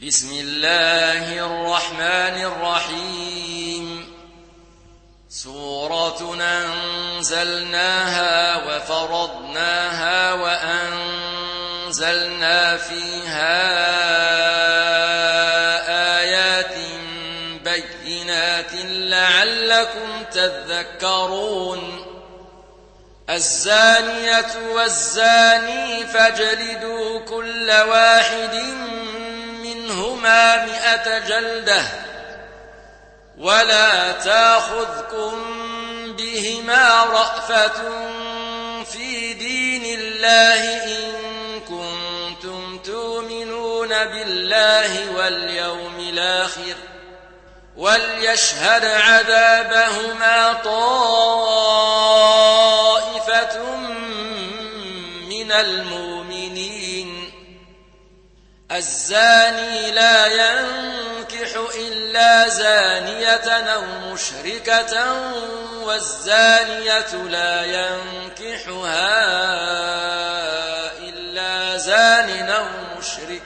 بسم الله الرحمن الرحيم سورة أنزلناها وفرضناها وأنزلنا فيها آيات بينات لعلكم تذكرون الزانية والزاني فاجلدوا كل واحد منهما 100 جلدة ولا تأخذكم بهما رأفة في دين الله إن كنتم تؤمنون بالله واليوم الآخر وليشهد عذابهما طائفة من المؤمنين الزاني لا ينكح إلا زانية أو مشركة والزانية لا ينكحها إلا زان أو مشرك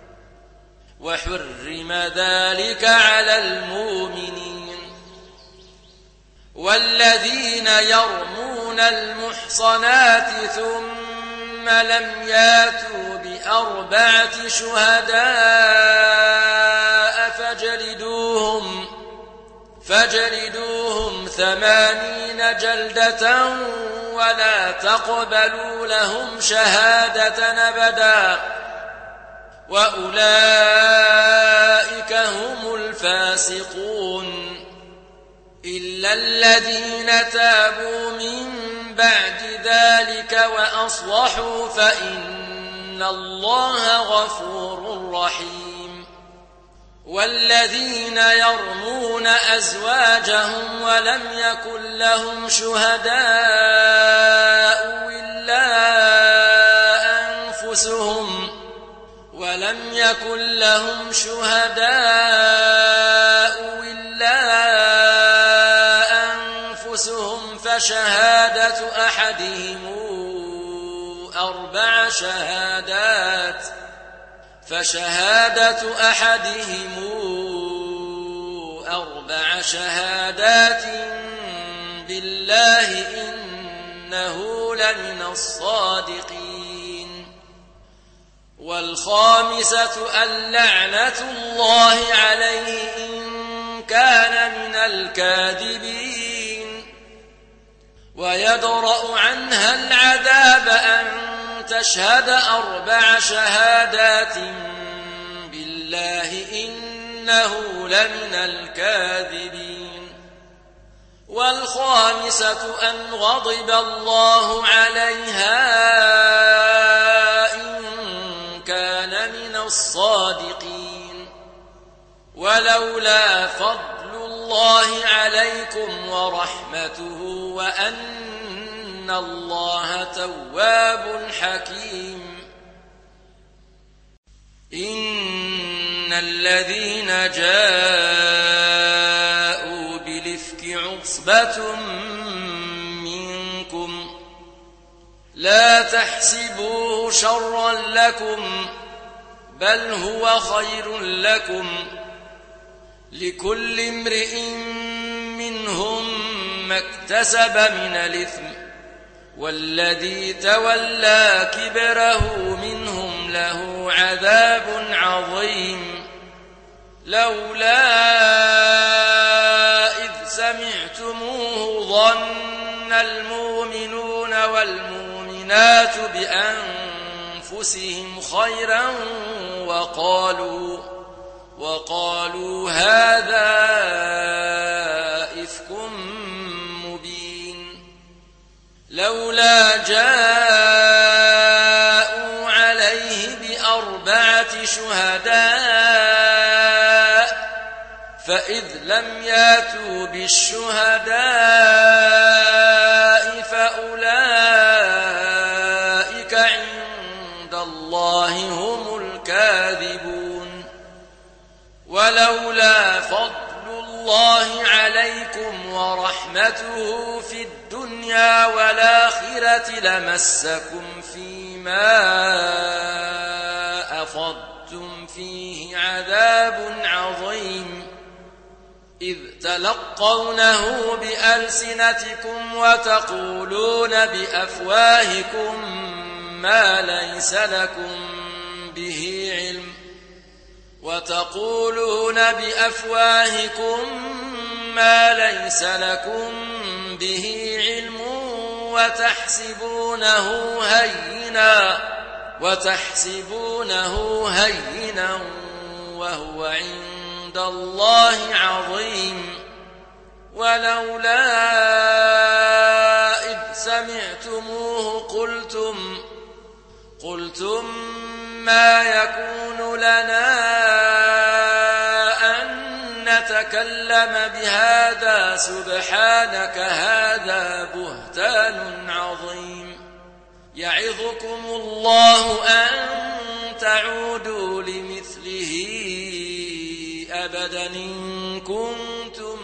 وحرم ذلك على المؤمنين والذين يرمون المحصنات ثم لم ياتوا ب4 شهداء فاجلدوهم 80 جلدة ولا تقبلوا لهم شهادة أبدا وأولئك هم الفاسقون إلا الذين تابوا من بعد ذلك وأصلحوا فإن الله غفور رحيم والذين يرمون أزواجهم ولم يكن لهم شهداء إلا أنفسهم فشهادة أحدهم 4 شهادات بالله إنه لمن الصادقين والخامسة اللعنة الله عليه إن كان من الكاذبين ويدرأ عنها العذاب أن تشهد 4 شهادات بالله إنه لمن الكاذبين والخامسة أن غضب الله عليها إن كان من الصادقين ولولا فضل الله عليكم ورحمته وأن الله تواب حكيم إن الذين جاءوا بالإفك عصبة منكم لا تحسبوه شرا لكم بل هو خير لكم لكل امرئ منهم ما اكتسب من الإثم والذي تولى كبره منهم له عذاب عظيم لولا إذ سمعتموه ظن المؤمنون والمؤمنات بأنفسهم خيرا وقالوا هذا إفك مبين لولا جاءوا عليه ب4 شهداء فإذ لم ياتوا بالشهداء فأولئك عند الله هم الكاذبون ولولا فضل الله عليكم ورحمته في الدنيا والآخرة لمسكم فيما أفضتم فيه عذاب عظيم إذ تلقونه بألسنتكم وتقولون بأفواهكم ما ليس لكم به علم وتحسبونه هينا وهو عند الله عظيم ولولا إذ سمعتموه قلتم ما يكون لنا أن نتكلم بهذا سبحانك هذا بهتان عظيم يعظكم الله أن تعودوا لمثله أبدا إن كنتم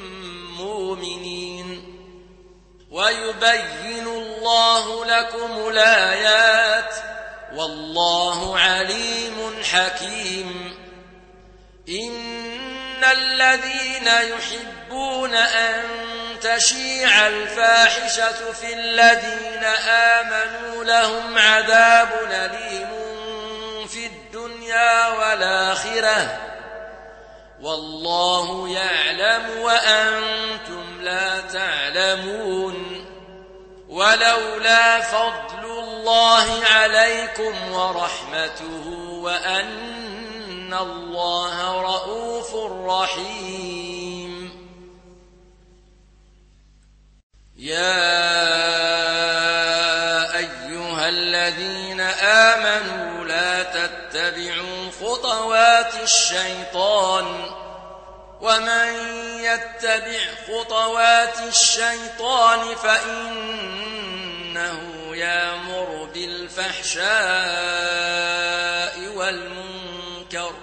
مؤمنين ويبين الله لكم الآيات والله عليم حكيم إن الذين يحبون أن تشيع الفاحشة في الذين آمنوا لهم عذاب أليم في الدنيا والآخرة والله يعلم وأنتم لا تعلمون ولولا فضل الله عليكم ورحمته وأن الله رؤوف رحيم يا أيها الذين آمنوا لا تتبعوا خطوات الشيطان ومن يتبع خطوات الشيطان فإنه يأمر بالفحشاء والمنكر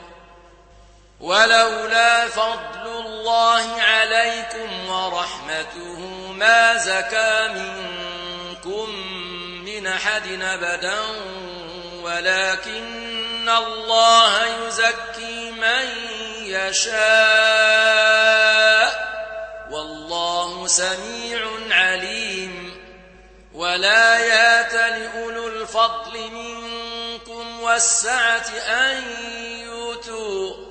ولولا فضل الله عليكم ورحمته ما زكى منكم من أحد أبدا ولكن الله يزكي من يشاء والله سميع عليم ولا يات لأولو الفضل منكم والسعة أن يؤتوا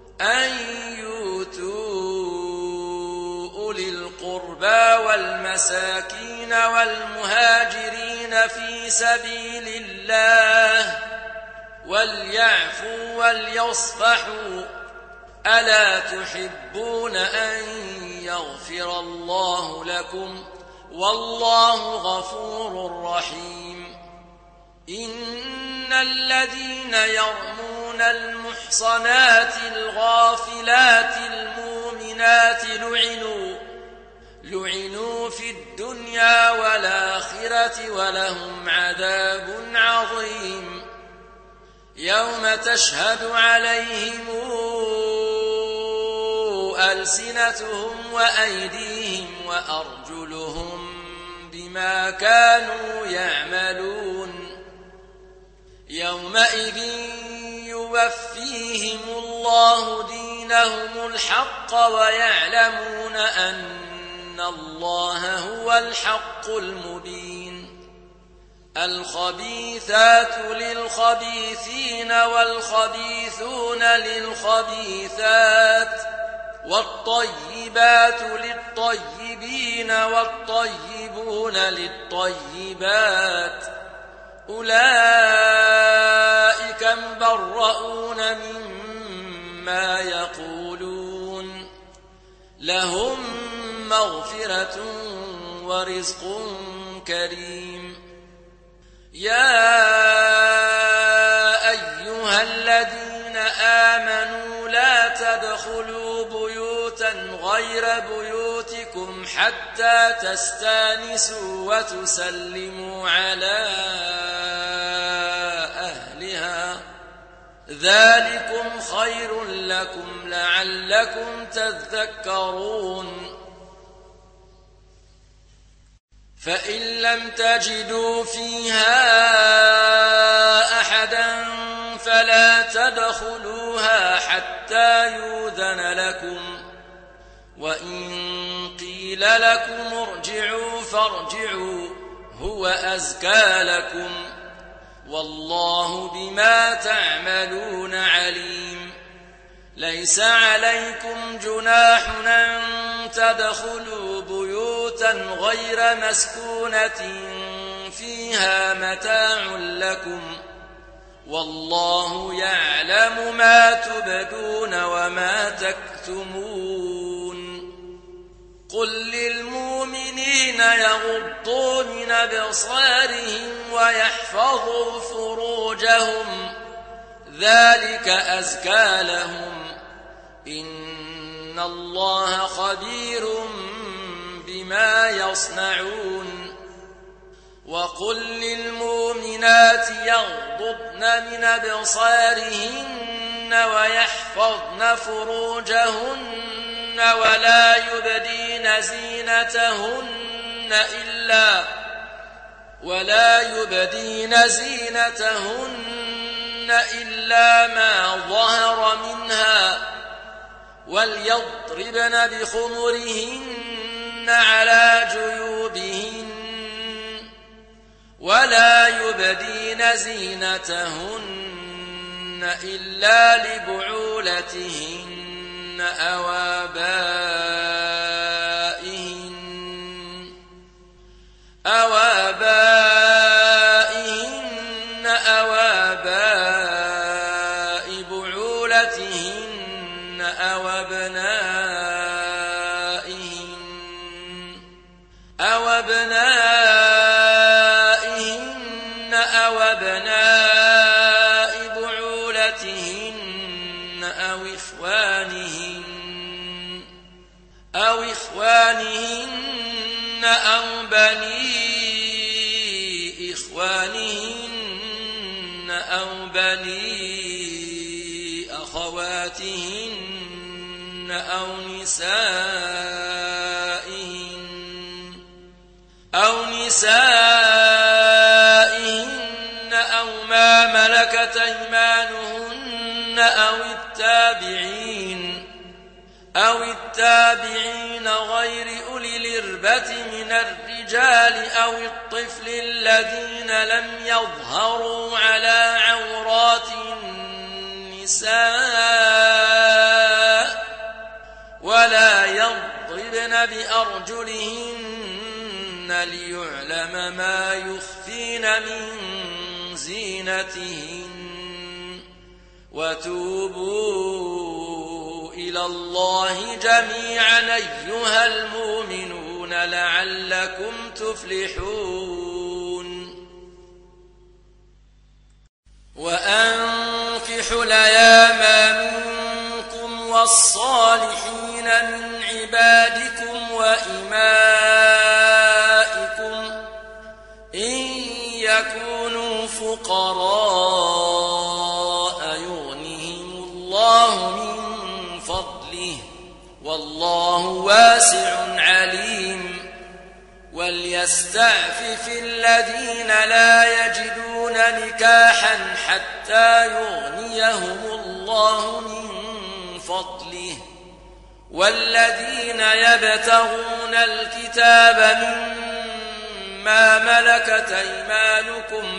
أولي القربى والمساكين والمهاجرين في سبيل الله وليعفوا وليصفحوا ألا تحبون أن يغفر الله لكم والله غفور رحيم إن الذين يرمون المحصنات الغافلات المؤمنات لعنوا في الدنيا والآخرة ولهم عذاب عظيم يوم تشهد عليهم ألسنتهم وأيديهم وأرجلهم بما كانوا يعملون يومئذ يوفيهم الله دينهم الحق ويعلمون أن الله هو الحق المبين الخبيثات للخبيثين والخبيثون للخبيثات والطيبات للطيبين والطيبون للطيبات أولئك مبرؤون مما يقولون لهم مغفرة ورزق كريم يا أيها الذين آمنوا لا تدخلوا بيوتا غير بيوتكم حتى تستانسوا وتسلموا على أهلها ذلكم خير لكم لعلكم تذكرون فإن لم تجدوا فيها أحدا فلا تدخلوها حتى يؤذن لكم وإن قيل لكم ارجعوا فارجعوا هو أزكى لكم والله بما تعملون عليم ليس عليكم جناح أن تدخلوا بيوتا غير مسكونة فيها متاع لكم والله يعلم ما تبدون وما تكتمون قل للمؤمنين يغضوا من أبصارهم ويحفظوا فروجهم ذلك أزكى لهم إن الله خبير بما يصنعون وقل للمؤمنات يغضضن من أبصارهن ويحفظن فروجهن ولا يبدين زينتهن إلا ما ظهر منها وليضربن بخمرهن على جيوبهن ولا يبدين زينتهن إلا لبعولتهن أو آبائهن أو آباء بعولتهن أو أبنائهن أو أبناء بعولتهن أو إخوانهن أو بني إخوانهن أو بني أخواتهن أو نسائهن أو ما ملكت أيمانهن أو التابعين غير أولي الإربة من الرجال أو الطفل الذين لم يظهروا على عورات النساء ولا يضربن بأرجلهن ليعلم ما يخفين من زينتهن وتوبوا إلى الله جميعا أيها المؤمنون لعلكم تفلحون وأنكحوا الأيام منكم والصالحين من عبادكم وإمائكم إن يكونوا فقراء يغنهم الله من فضله والله واسع عليم وليستعفف الذين لا يجدون نكاحا حتى يغنيهم الله من فضله والذين يبتغون الكتاب مما ملكت أيمانكم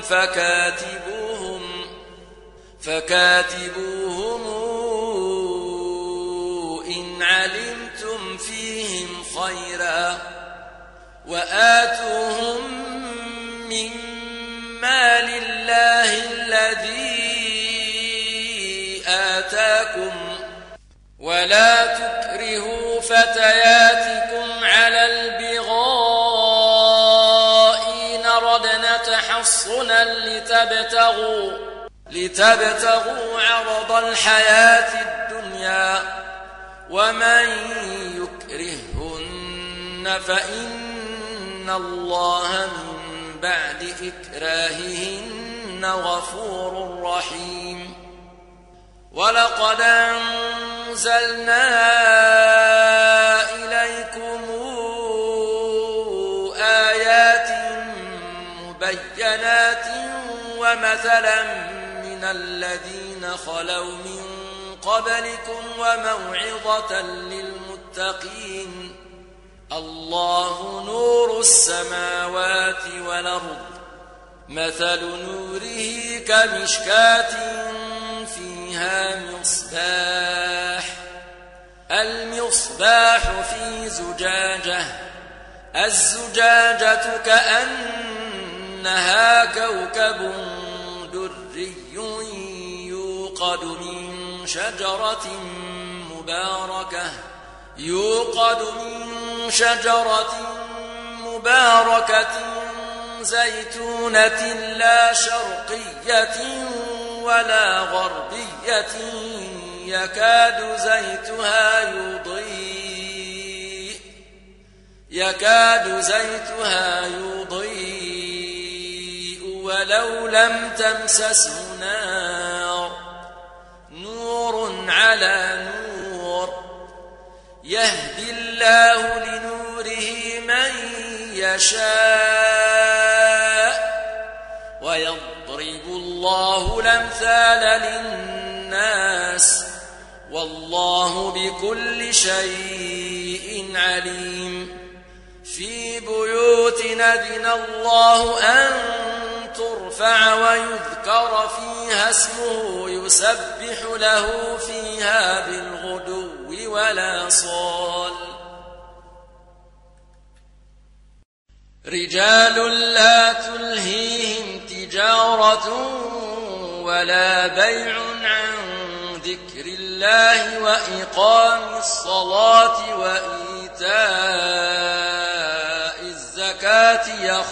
فكاتبوهم إن علمتم فيهم خيرا وآتوهم مما لله الذي آتاكم ولا تكرهوا فتياتكم على البغاء إن ردنا تحصنا لتبتغوا عرض الحياة الدنيا ومن يكرهن فإن الله من بعد إكراههن غفور رحيم ولقد أنزلنا إليكم آيات مبينات ومثلا من من الذين خلوا من قبلكم وموعظة للمتقين الله نور السماوات والأرض مثل نوره كمشكاة فيها مصباح المصباح في زجاجة الزجاجة كأنها كوكب دري يوقد من شجرة مباركة زيتونة لا شرقية ولا غربية يكاد زيتها يضيء ولو لم تمسسه نور على نور يهدي الله لنوره من يشاء ويضرب الله الأمثال للناس والله بكل شيء عليم في بيوت أذن الله أن ترفع ويذكر فيها اسمه يسبح له فيها بالغدو والآصال رجال لا تلهيهم تجارة ولا بيع عن ذكر الله وإقام الصلاة وإيتاء الزكاة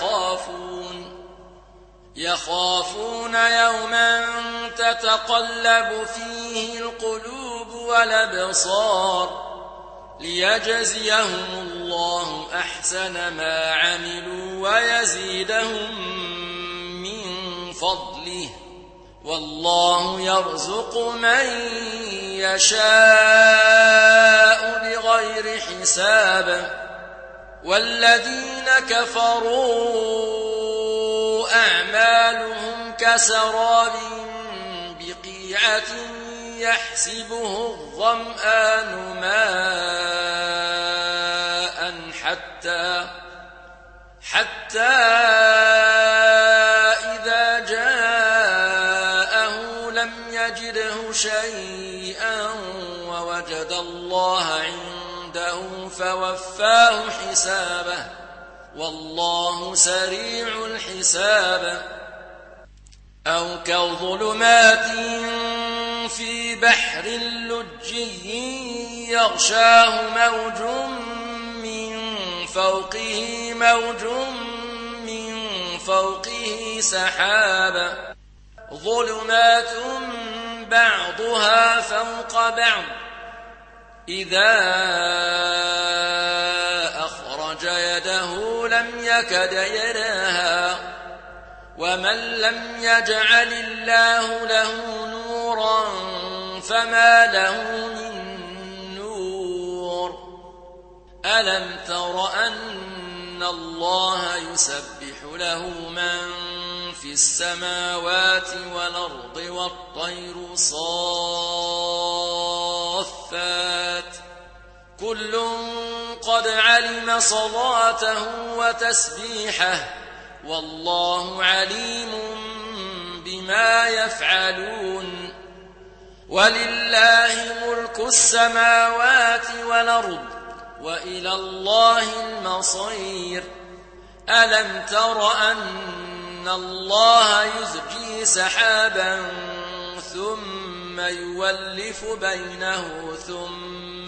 يخافون يوما تتقلب فيه القلوب والأبصار ليجزيهم الله أحسن ما عملوا ويزيدهم من فضله والله يرزق من يشاء بغير حساب والذين كفروا أعمالهم كسراب بقيعة يحسبه الظمآن ماء حتى إذا جاءه لم يجده شيئا ووجد الله عنده فوفاه حسابه والله سريع الحساب أو كظلمات في بحر لجي يغشاه موج من فوقه سحاب ظلمات بعضها فوق بعض إذا أخرج يده لم يكد يراها ومن لم يجعل الله له نورا فما له من نور ألم تر أن الله يسبح له من في السماوات والأرض والطير صافات كل قد علم صلاته وتسبيحه والله عليم بما يفعلون ولله ملك السماوات والأرض وإلى الله المصير ألم تر أن الله يزجي سحابا ثم يولف بينه ثم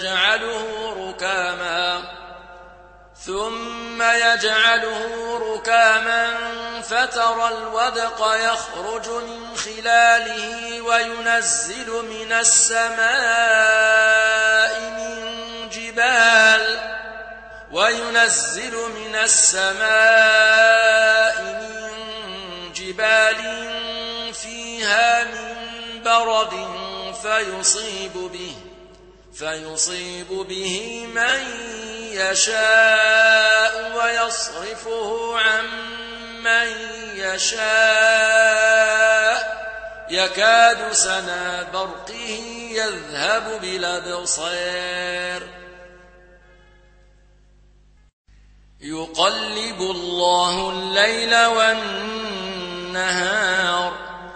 يجعله ركاما فترى الودق يخرج من خلاله وينزل من السماء من جبال فيها من برد فيصيب به من يشاء ويصرفه عن من يشاء يكاد سنا برقه يذهب بالأبصار يقلب الله الليل والنهار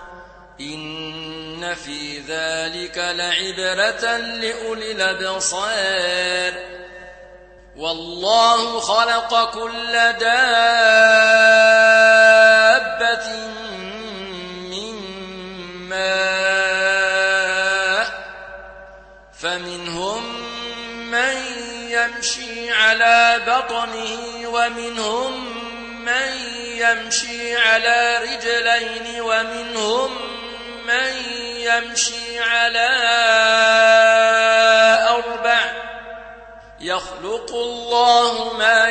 إن في ذلك لعبرة لأولي الأبصار والله خلق كل دابة من ماء فمنهم من يمشي على بطنه ومنهم من يمشي على رجلين ومنهم من يمشي على أربع يخلق الله ما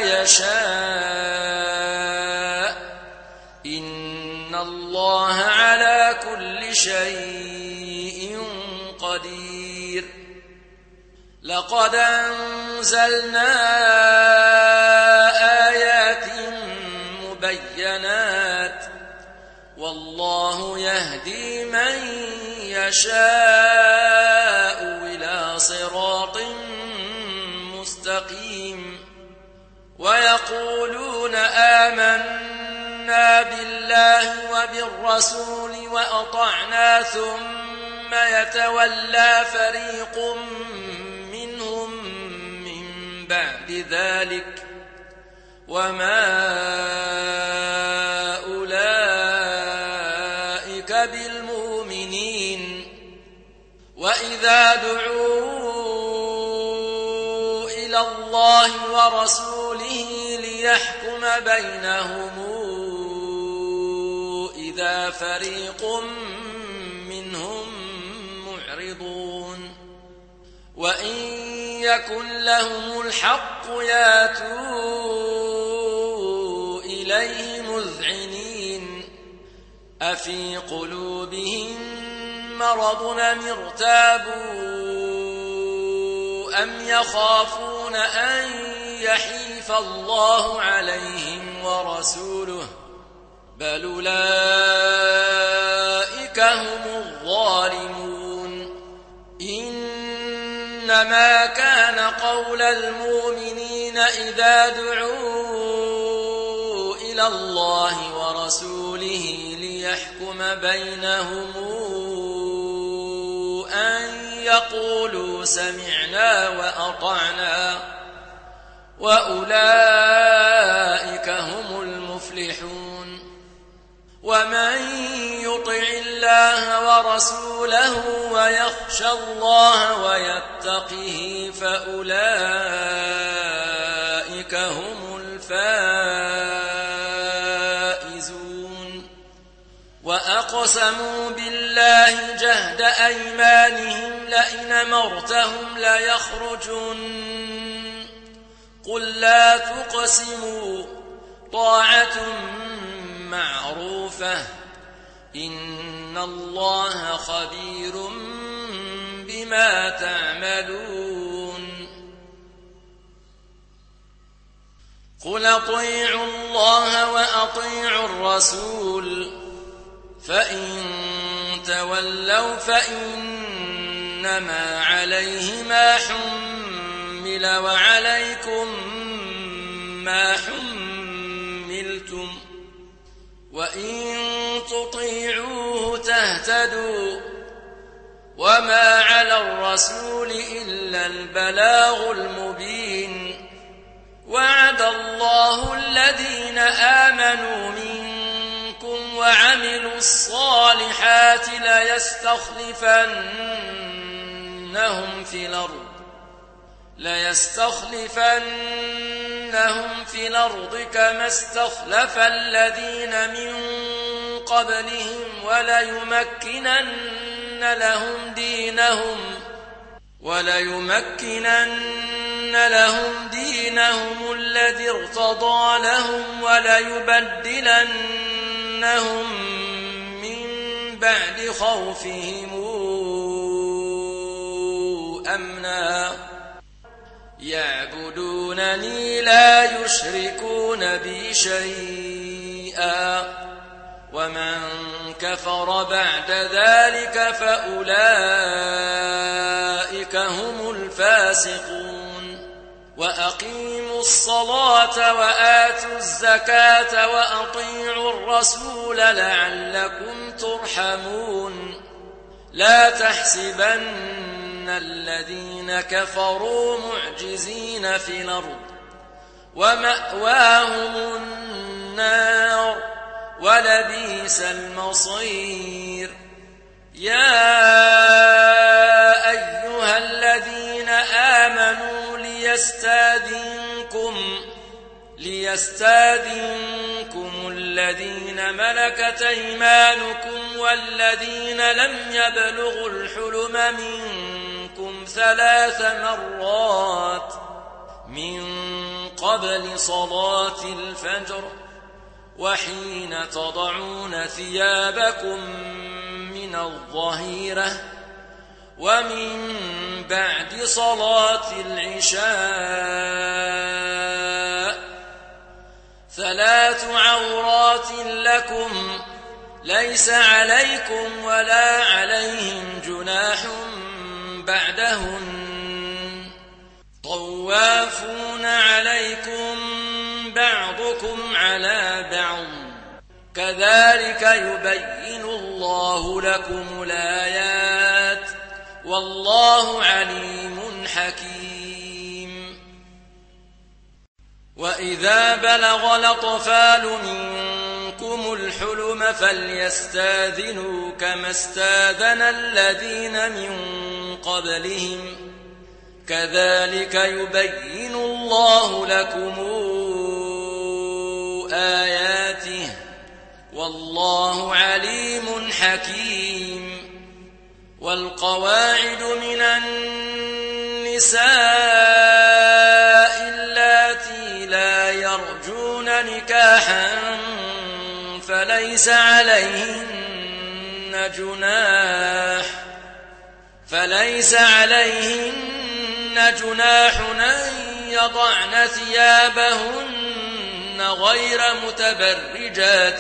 يشاء إن الله على كل شيء قدير لقد أنزلنا آيات مبينات والله يهدي من يشاء إلى صراط مستقيم ويقولون آمنا بالله وبالرسول وأطعنا ثم يتولى فريق منهم من بعد ذلك وما أولئك بالمؤمنين وإذا دعوا إلى الله ورسوله ليحكم بينهم إذا فريق منهم معرضون وإن يكن لهم الحق ياتوا إليه مذعنين أفي قلوبهم مرض أم ارتابوا أم يخافون أن يحيف الله عليهم ورسوله بل أولئك هم الظالمون إنما كان قول المؤمنين إذا دعوا إلى الله ورسوله ليحكم بينهم أن يقولوا سمعنا وأطعنا وأولئك هم المفلحون ومن يطع الله ورسوله ويخشى الله ويتقه فأولئك هم الفائزون وأقسموا بالله جهد أيمانهم لئن أمرتهم ليخرجن قل لا تقسموا طاعة معروفة إن الله خبير بما تعملون قل أطيعوا الله وأطيعوا الرسول فإن تولوا فإنما عليه ما حمل وعليكم ما حملتم وإن تطيعوه تهتدوا وما على الرسول إلا البلاغ المبين وعد الله الذين آمنوا منكم وعملوا الصالحات ليستخلفنهم في الأرض كما استخلف الذين من قبلهم وليمكنن لهم دينهم الذي ارتضى لهم وليبدلنهم من بعد خوفهم أمنا يعبدونني لا يشركون بي شيئا ومن كفر بعد ذلك فأولئك هم الفاسقون وأقيموا الصلاة وآتوا الزكاة وأطيعوا الرسول لعلكم ترحمون لا تحسبن الذين كفروا معجزين في الأرض ومأواهم النار ولبئس المصير يا أيها الذين آمنوا ليستاذنكم الذين ملكت أيمانكم والذين لم يبلغوا الحلم منكم 3 مرات من قبل صلاة الفجر وحين تضعون ثيابكم من الظهيرة ومن بعد صلاة العشاء 3 عورات لكم ليس عليكم ولا عليهم جناح بعدهن طوافون عليكم بعضكم على بعض كذلك يبين الله لكم الآيات والله عليم حكيم وإذا بلغ الأطفال منكم الحلم فليستاذنوا كما استاذن الذين من قبلهم كذلك يبين الله لكم آياته والله عليم حكيم والقواعد من النساء اللاتي لا يرجون نكاحا فليس عليهن جناح أن يضعن ثيابهن غير متبرجات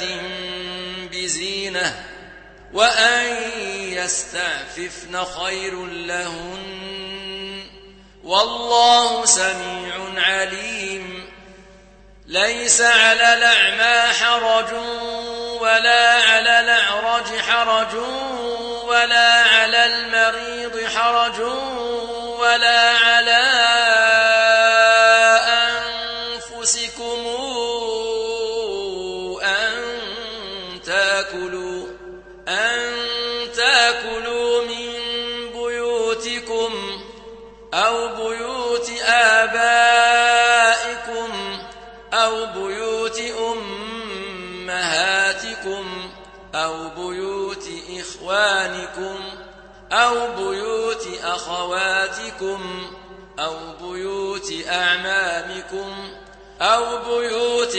بزينة وأن يستعففن خير لهن والله سميع عليم ليس على الأعمى حرج ولا على الأعرج حرج ولا على المريض حرج ولا على أنفسكم أن تأكلوا من بيوتكم أو بيوت آبائكم أو بيوت أمهاتكم أو بيوت إخوانكم أو بيوت أخواتكم أو بيوت أعمامكم أو بيوت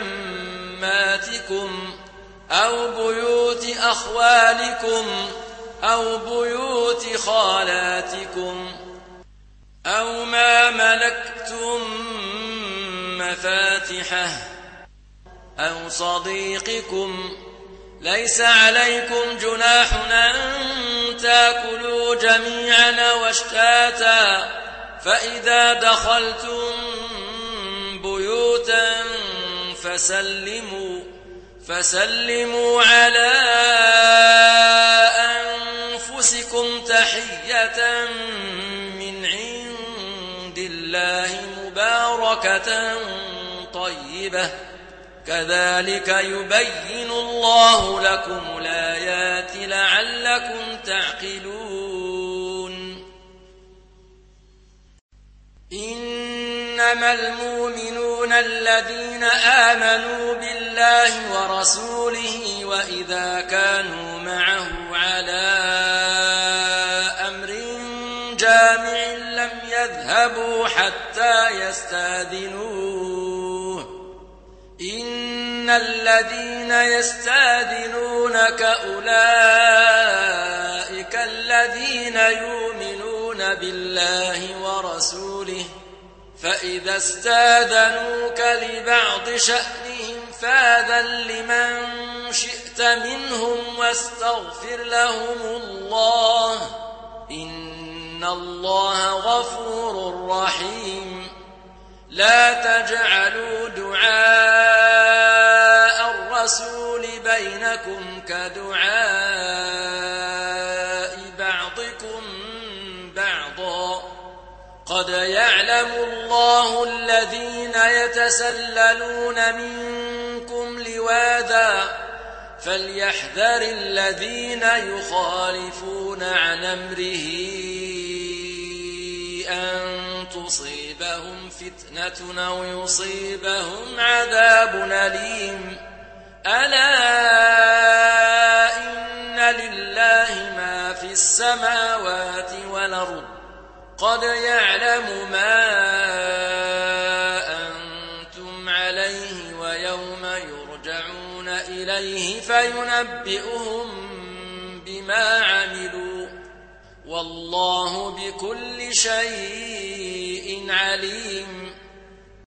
عماتكم أو بيوت أخوالكم أو بيوت خالاتكم أو ما ملكتم مفاتحه أو صديقكم ليس عليكم جناح أن تأكلوا جميعا واشتاتا فإذا دخلتم بيوتا فسلموا على أنفسكم تحية من عند الله مباركة طيبة كذلك يبين الله لكم الآيات لعلكم تعقلون إنما المؤمنون الذين آمنوا بالله ورسوله وإذا كانوا معه على أمر جامع لم يذهبوا حتى يستأذنوه إن الذين يستأذنونك أولئك الذين يؤمنون بالله ورسوله فإذا استأذنوك لبعض شأنهم فأذن لمن شئت شئت منهم واستغفر لهم الله إن الله غفور رحيم لا تجعلوا دعاء الرسول بينكم كدعاء بعضكم بعضا قد يعلم الله الذين يتسللون منكم لواذا فليحذر الذين يخالفون عن أمره أن تصيبهم فتنة أو يصيبهم عذاب أليم ألا إن لله ما في السماوات والأرض قد يعلم ما أنتم عليه ويوم يرجعون إليه فينبئهم بما عملوا والله بكل شيء عليم